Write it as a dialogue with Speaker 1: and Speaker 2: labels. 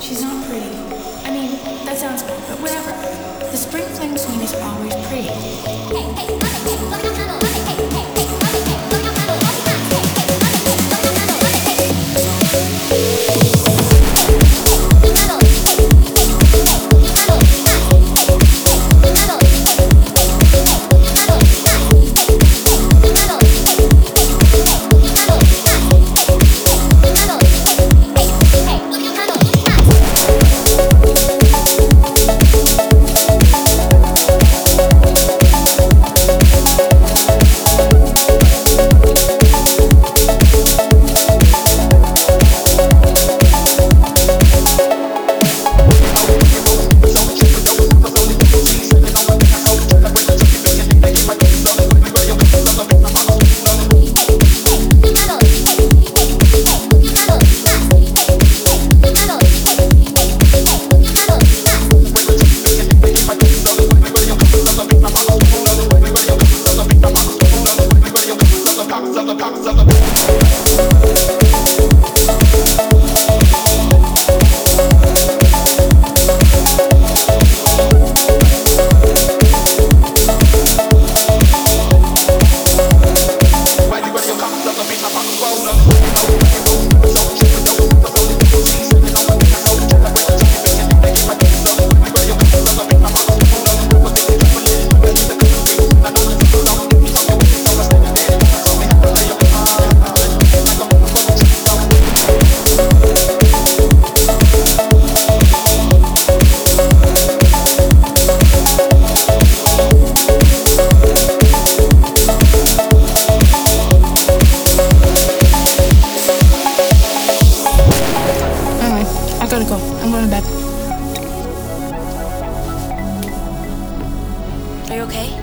Speaker 1: She's not pretty. I mean, that sounds bad, but whatever. The spring fling queen is always pretty. I gotta go. I'm going to bed.
Speaker 2: Are you okay?